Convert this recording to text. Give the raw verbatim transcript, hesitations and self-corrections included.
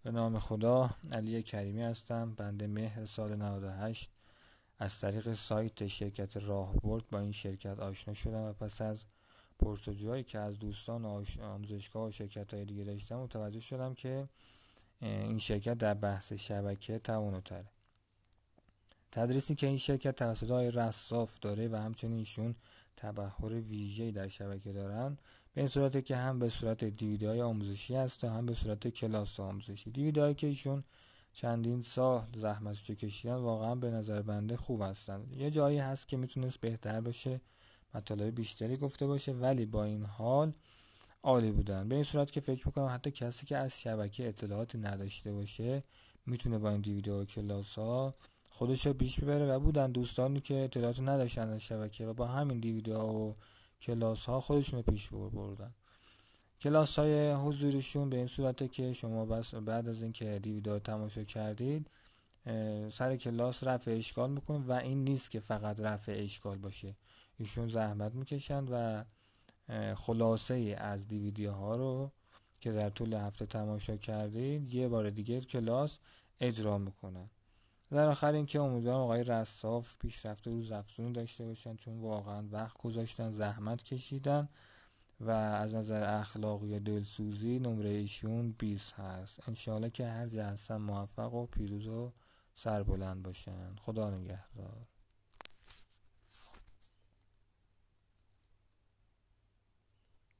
به نام خدا. علی کریمی هستم. بنده مهر سال نود و هشت از طریق سایت شرکت راهبرد با این شرکت آشنا شدم و پس از پرسجوهایی که از دوستان آموزشگاه و شرکت های دیگه داشتم متوجه شدم که این شرکت در بحث شبکه تواناتره. تدریسی که این شرکت توسط آقای رصاف داره و همچنین ایشون تبحر ویژه‌ای در شبکه دارن، به این صورته که هم به صورت دیویدیوهای آموزشی هست و هم به صورت کلاس آموزشی. دیویدیوهایی که ایشون چندین سال زحمتش کشیدن واقعا به نظر بنده خوب هستن. یه جایی هست که میتونست بهتر بشه، مطالب بیشتری گفته باشه، ولی با این حال عالی بودن. به این صورت که فکر میکنم حتی کسی که از شبکه اطلاعاتی نداشته باشه میتونه با این دیویدیو و کلاس ها خودش رو پیش ببره و بودن دوستانی که اطلاعات نداشتن از شبکه و با همین دیویدیو و کلاس ها خودشون رو پیش بردن. کلاس های حضوریشون به این صورته که شما بس بعد از اینکه دیویدیو تماشا کردید سر کلاس رفع اشکال میکنن و این نیست که فقط رفع اشکال باشه، ایشون زحمت میکشن و خلاصه ای از دیویدیوها رو که در طول هفته تماشا کردید یه بار دیگه کلاس اجرا میکنن. در آخر اینکه امیدوارم آقای رصاف پیشرفته روز افزونی داشته باشن، چون واقعا وقت گذاشتن، زحمت کشیدن و از نظر اخلاقی و دلسوزی نمره ایشون بیست هست. انشاءالله که هر جا هستن موفق و پیروز و سربلند باشن. خدا نگهدار.